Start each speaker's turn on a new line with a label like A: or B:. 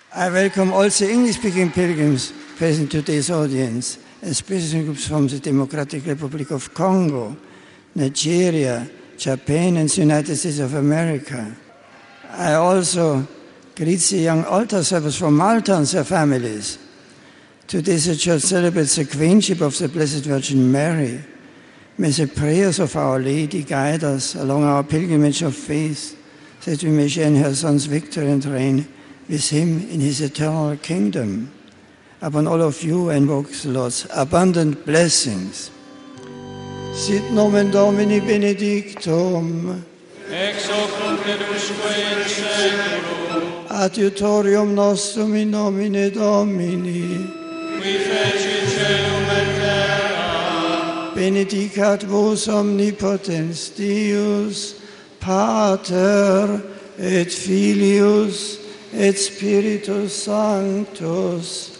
A: I welcome also English-speaking pilgrims present to today's audience, especially groups from the Democratic Republic of Congo, Nigeria, Japan, and the United States of America. I also greet the young altar servers from Malta and their families. Today the Church celebrates the Queenship of the Blessed Virgin Mary. May the prayers of Our Lady guide us along our pilgrimage of faith, that we may share in her Son's victory and reign with him in his eternal kingdom. Upon all of you I invoke the Lord's abundant blessings. Sit nomen Domini benedictum,
B: ex hoc nunc et usque in seculum,
A: adiutorium nostrum in nomine Domini,
B: qui feci caelum et terra,
A: benedicat vos omnipotens Deus, Pater et Filius et Spiritus Sanctus.